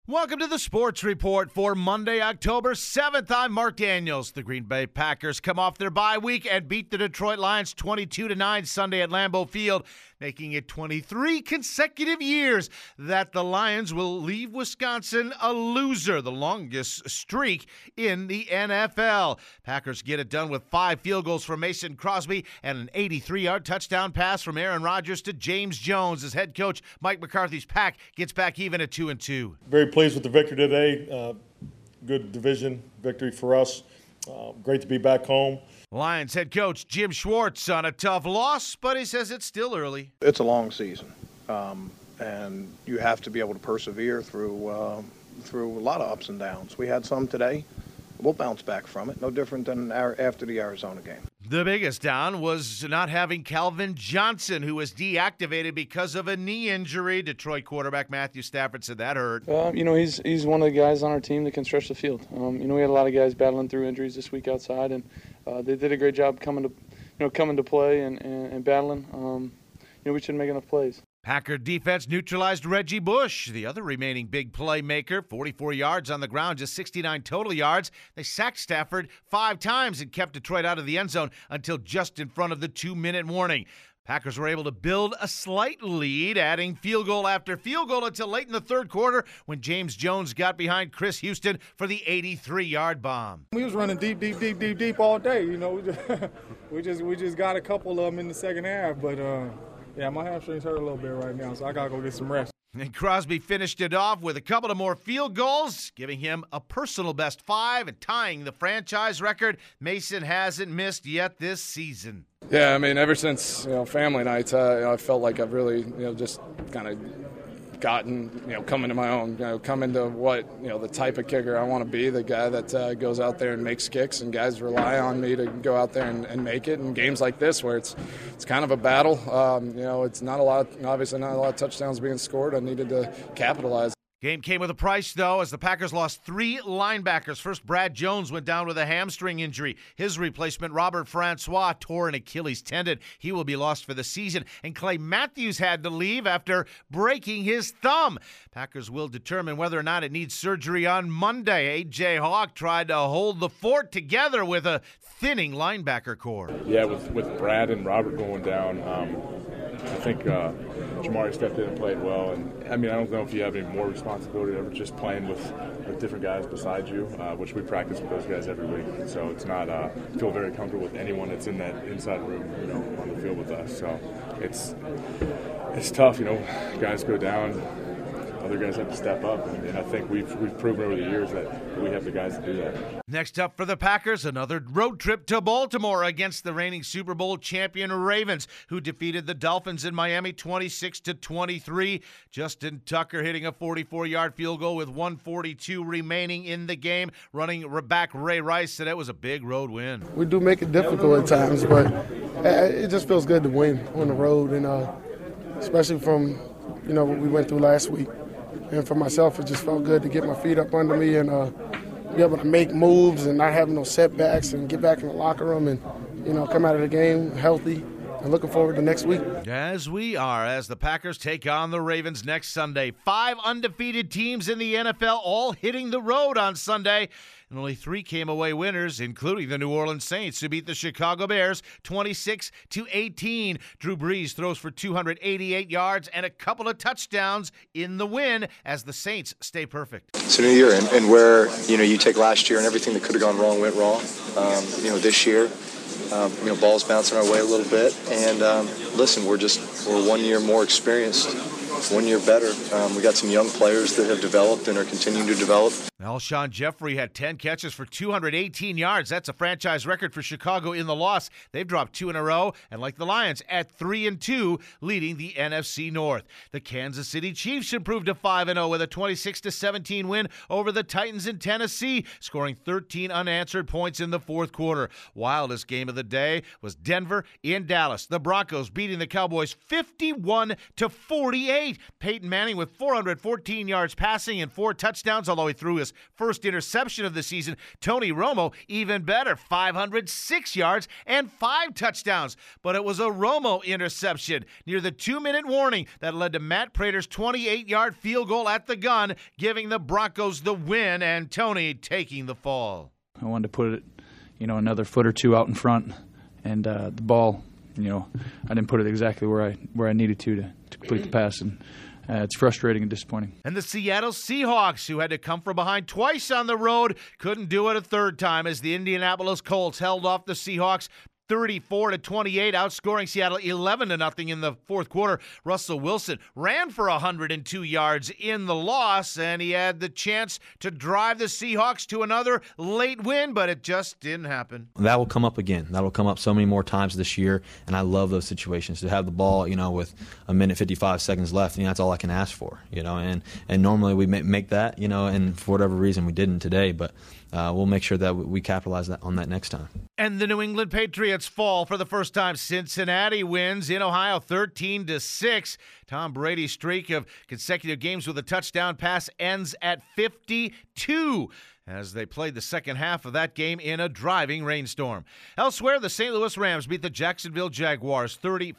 Welcome to the Sports Report for Monday, October 7th. I'm Mark Daniels. The Green Bay Packers come off their bye week and beat the Detroit Lions 22-9 Sunday at Lambeau Field, making it 23 consecutive years that the Lions will leave Wisconsin a loser, the longest streak in the NFL. Packers get it done with 5 field goals from Mason Crosby and an 83-yard touchdown pass from Aaron Rodgers to James Jones as head coach Mike McCarthy's Pack gets back even at 2-2. Very pleased with the victory today. Good division victory for us. Great to be back home. Lions head coach Jim Schwartz on a tough loss, but he says it's still early. It's a long season, and you have to be able to persevere through a lot of ups and downs. We had some today. We'll bounce back from it. No different than after the Arizona game. The biggest down was not having Calvin Johnson, who was deactivated because of a knee injury. Detroit quarterback Matthew Stafford said that hurt. He's one of the guys on our team that can stretch the field. We had a lot of guys battling through injuries this week outside, and they did a great job coming to play and battling. We shouldn't make enough plays. Packer defense neutralized Reggie Bush, the other remaining big playmaker, 44 yards on the ground, just 69 total yards. They sacked Stafford 5 times and kept Detroit out of the end zone until just in front of the 2-minute warning. Packers were able to build a slight lead, adding field goal after field goal until late in the third quarter when James Jones got behind Chris Houston for the 83-yard bomb. We was running deep all day. We just got a couple of them in the second half, but my hamstrings hurt a little bit right now, so I gotta go get some rest. And Crosby finished it off with a couple of more field goals, giving him a personal best 5 and tying the franchise record. Mason hasn't missed yet this season. Yeah, ever since family nights, I felt like I've really just kind of gotten come into my own, come into what the type of kicker I want to be, the guy that goes out there and makes kicks, and guys rely on me to go out there and make it. In games like this where it's kind of a battle, it's not a lot, obviously not a lot of touchdowns being scored. I needed to capitalize. Game came with a price, though, as the Packers lost 3 linebackers. First, Brad Jones went down with a hamstring injury. His replacement, Robert Francois, tore an Achilles tendon. He will be lost for the season. And Clay Matthews had to leave after breaking his thumb. Packers will determine whether or not it needs surgery on Monday. A.J. Hawk tried to hold the fort together with a thinning linebacker core. Yeah, with Brad and Robert going down, I think Jamari stepped in and played well. And I don't know if you have any more responsibility ever just playing with different guys beside you, which we practice with those guys every week. So it's not feel very comfortable with anyone that's in that inside room, on the field with us. So it's tough, guys go down. Other guys have to step up, and I think we've proven over the years that we have the guys to do that. Next up for the Packers, another road trip to Baltimore against the reigning Super Bowl champion Ravens, who defeated the Dolphins in Miami 26-23. Justin Tucker hitting a 44-yard field goal with 1:42 remaining in the game, running back Ray Rice said it was a big road win. We do make it difficult at times, but it just feels good to win on the road, and especially from what we went through last week. And for myself, it just felt good to get my feet up under me and be able to make moves and not have no setbacks and get back in the locker room and, come out of the game healthy and looking forward to next week. As we are, as the Packers take on the Ravens next Sunday. 5 undefeated teams in the NFL all hitting the road on Sunday. And only 3 came-away winners, including the New Orleans Saints, who beat the Chicago Bears 26-18. Drew Brees throws for 288 yards and a couple of touchdowns in the win as the Saints stay perfect. It's a new year, and where, you take last year and everything that could have gone wrong went wrong. This year, ball's bouncing our way a little bit. And, listen, we're 1 year more experienced, 1 year better. We got some young players that have developed and are continuing to develop. Alshon Jeffrey had 10 catches for 218 yards. That's a franchise record for Chicago in the loss. They've dropped 2 in a row, and like the Lions, at 3-2, leading the NFC North. The Kansas City Chiefs improved to 5-0 with a 26-17 win over the Titans in Tennessee, scoring 13 unanswered points in the fourth quarter. Wildest game of the day was Denver in Dallas. The Broncos beating the Cowboys 51-48. 28. Peyton Manning with 414 yards passing and 4 touchdowns, although he threw his first interception of the season. Tony Romo, even better, 506 yards and 5 touchdowns. But it was a Romo interception near the 2-minute warning that led to Matt Prater's 28-yard field goal at the gun, giving the Broncos the win and Tony taking the fall. I wanted to put it, another foot or two out in front, and the ball, I didn't put it exactly where I needed to complete the pass, and it's frustrating and disappointing. And the Seattle Seahawks, who had to come from behind twice on the road, couldn't do it a third time as the Indianapolis Colts held off the Seahawks 34-28, outscoring Seattle 11-0 in the fourth quarter. Russell Wilson ran for 102 yards in the loss, and he had the chance to drive the Seahawks to another late win, but it just didn't happen. That will come up again. That will come up so many more times this year, and I love those situations. To have the ball, with a minute 55 seconds left, that's all I can ask for, and normally we make that, and for whatever reason we didn't today, but we'll make sure that we capitalize on that next time. And the New England Patriots fall for the first time. Cincinnati wins in Ohio 13-6. Tom Brady's streak of consecutive games with a touchdown pass ends at 52 as they played the second half of that game in a driving rainstorm. Elsewhere, the St. Louis Rams beat the Jacksonville Jaguars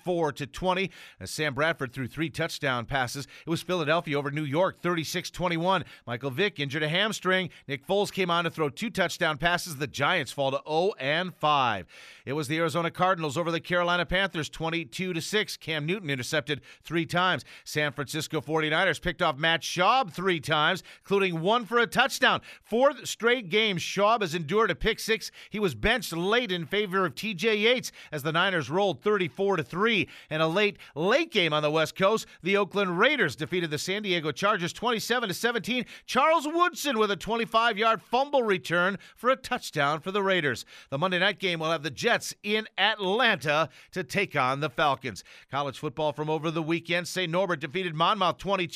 34-20 as Sam Bradford threw 3 touchdown passes. It was Philadelphia over New York 36-21. Michael Vick injured a hamstring. Nick Foles came on to throw 2 touchdown passes. The Giants fall to 0-5. It was the Arizona Cardinals over the Carolina Panthers 22-6. Cam Newton intercepted 3 times. San Francisco 49ers picked off Matt Schaub 3 times, including 1 for a touchdown. 4th straight game, Schaub has endured a pick 6. He was benched late in favor of T.J. Yates as the Niners rolled 34-3. And a late game on the West Coast, the Oakland Raiders defeated the San Diego Chargers 27-17. Charles Woodson with a 25-yard fumble return for a touchdown for the Raiders. The Monday night game will have the Jets in Atlanta to take on the Falcons. College football from over the weekend, St. Norbert defeated Monmouth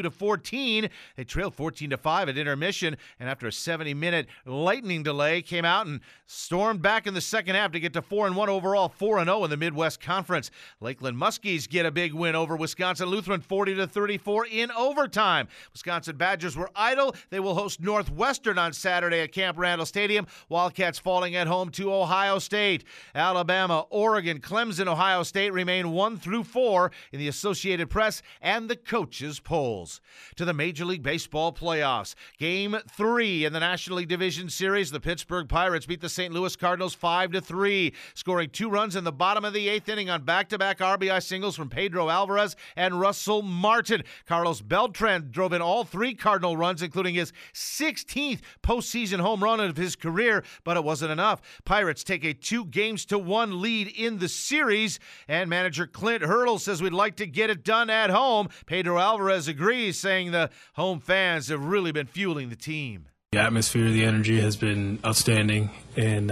22-14. They trailed 14-5 at intermission, and after a 70-minute lightning delay, came out and stormed back in the second half to get to 4-1 overall, 4-0 in the Midwest Conference. Lakeland Muskies get a big win over Wisconsin Lutheran 40-34 in overtime. Wisconsin Badgers were idle. They will host Northwestern on Saturday at Camp Randall Stadium. Wildcats falling at home to Ohio State. Alabama, Oregon, Clemson, Ohio State remain 1-4 in the Associated Press and the coaches' polls. To the Major League Baseball playoffs. Game 3 in the National League Division Series, the Pittsburgh Pirates beat the St. Louis Cardinals 5-3, scoring 2 runs in the bottom of the 8th inning on back-to-back RBI singles from Pedro Alvarez and Russell Martin. Carlos Beltran drove in all 3 Cardinal runs, including his 16th postseason home run of his career, but it wasn't enough. Pirates take a 2-1 lead in the series, and manager Clint Hurdle says we'd like to get it done at home. Pedro Alvarez agrees, saying the home fans have really been fueling the team. The atmosphere, the energy has been outstanding, and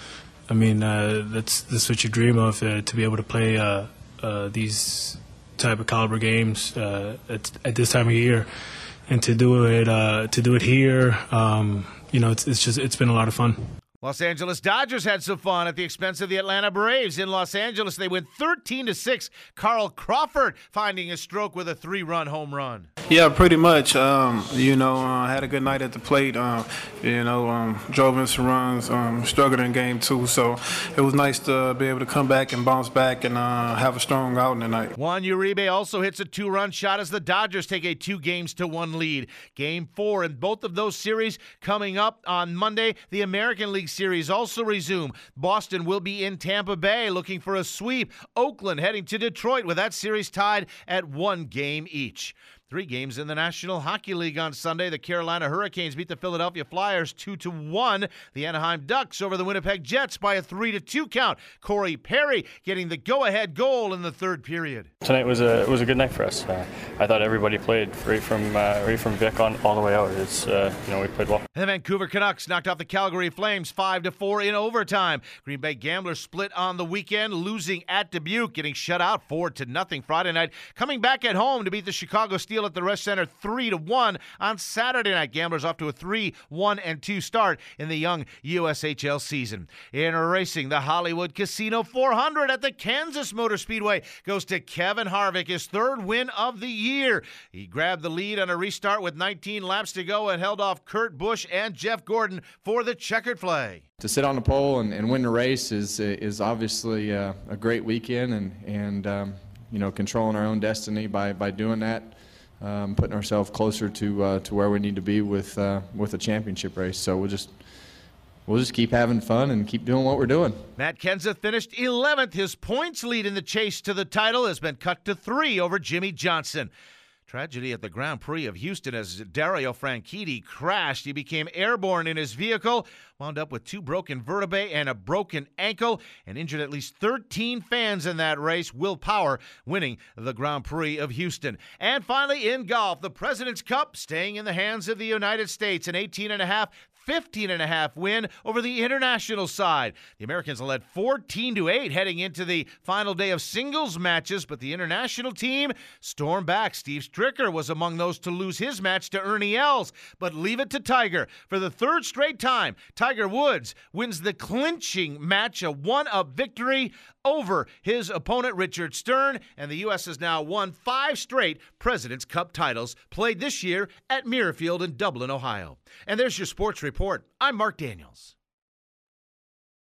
that's what you dream of, to be able to play these type of caliber games at this time of year, and to do it here, it's been a lot of fun. Los Angeles Dodgers had some fun at the expense of the Atlanta Braves. In Los Angeles, they win 13-6. Carl Crawford finding a stroke with a 3-run home run. Yeah, pretty much. Had a good night at the plate. Drove in some runs, struggled in game 2. So it was nice to be able to come back and bounce back and have a strong outing tonight. Juan Uribe also hits a 2-run shot as the Dodgers take a 2-1 lead. Game 4 in both of those series coming up on Monday. The American League Series also resume. Boston will be in Tampa Bay looking for a sweep. Oakland heading to Detroit with that series tied at 1 game each. 3 games in the National Hockey League on Sunday. The Carolina Hurricanes beat the Philadelphia Flyers 2-1. The Anaheim Ducks over the Winnipeg Jets by a 3-2 count. Corey Perry getting the go-ahead goal in the third period. Tonight was a good night for us. I thought everybody played right from Vic on all the way out. We played well. The Vancouver Canucks knocked off the Calgary Flames 5-4 in overtime. Green Bay Gamblers split on the weekend, losing at Dubuque, getting shut out 4-0 Friday night. Coming back at home to beat the Chicago Steelers Field at the Rest Center 3-1 on Saturday night. Gamblers off to a 3-1-2 start in the young USHL season. In racing, the Hollywood Casino 400 at the Kansas Motor Speedway goes to Kevin Harvick, his third win of the year. He grabbed the lead on a restart with 19 laps to go and held off Kurt Busch and Jeff Gordon for the checkered flag. To sit on the pole and win the race is obviously a great weekend, and controlling our own destiny by doing that, putting ourselves closer to where we need to be with a championship race. So we'll just keep having fun and keep doing what we're doing. Matt Kenseth finished 11th. His points lead in the chase to the title has been cut to 3 over Jimmy Johnson. Tragedy at the Grand Prix of Houston as Dario Franchitti crashed. He became airborne in his vehicle, wound up with 2 broken vertebrae and a broken ankle, and injured at least 13 fans in that race. Will Power winning the Grand Prix of Houston. And finally, in golf, the President's Cup staying in the hands of the United States. An 15.5 win over the international side. The Americans led 14-8 heading into the final day of singles matches, but the international team stormed back. Steve Stricker was among those to lose his match to Ernie Els, but leave it to Tiger. For the third straight time, Tiger Woods wins the clinching match, a 1-up victory over his opponent Richard Stern, and the U.S. has now won 5 straight President's Cup titles played this year at Muirfield in Dublin, Ohio. And there's your sports report. I'm Mark Daniels.